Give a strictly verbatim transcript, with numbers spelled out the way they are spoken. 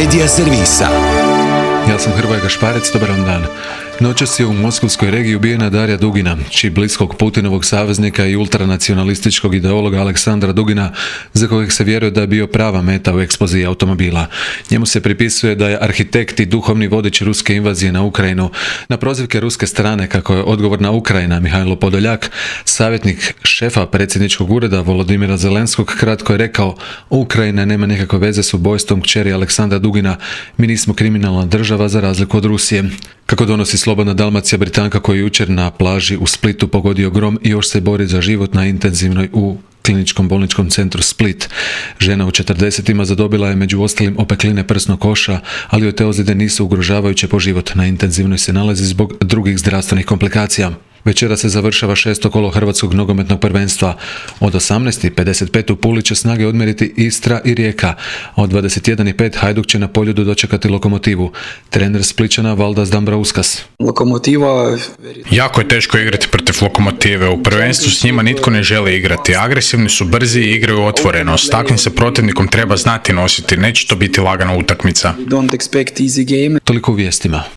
Media servisa. Ja sam Hrvoje Gašparec, dobar vam dan. Noćas je u moskovskoj regiji ubijena Darija Dugina, čiji bliskog Putinovog saveznika i ultranacionalističkog ideologa Aleksandra Dugina, za kojeg se vjeruje da je bio prava meta u eksploziji automobila. Njemu se pripisuje da je arhitekt i duhovni vodič ruske invazije na Ukrajinu. Na prozivke ruske strane kako je odgovorna Ukrajina, Mihajlo Podoljak, savjetnik šefa predsjedničkog ureda Volodimira Zelenskog, kratko je rekao: Ukrajina nema nikakve veze s ubojstvom kćeri Aleksandra Dugina, mi nismo kriminalna država za razliku od Rusije. Kako donosi Slobodna Dalmacija, Britanka koju jučer na plaži u Splitu pogodio grom i još se bori za život na intenzivnoj u kliničkom bolničkom centru Split. Žena u četrdesetima zadobila je među ostalim opekline prsnog koša, ali joj te ozljede nisu ugrožavajuće po život. Na intenzivnoj se nalazi zbog drugih zdravstvenih komplikacija. Večera se završava šesto kolo hrvatskog nogometnog prvenstva. Od osamnaest i pedeset pet u Puli će snage odmjeriti Istra i Rijeka, a od dvadeset jedan i pet Hajduk će na Poljudu dočekati Lokomotivu. Trener Splićana Valdas Dambrauskas. Lokomotiva... Jako je teško igrati protiv Lokomotive. U prvenstvu s njima nitko ne želi igrati. Agresivni su, brzi i igraju otvoreno. S takvim se protivnikom treba znati nositi. Neće to biti lagana utakmica. Toliko u vijestima.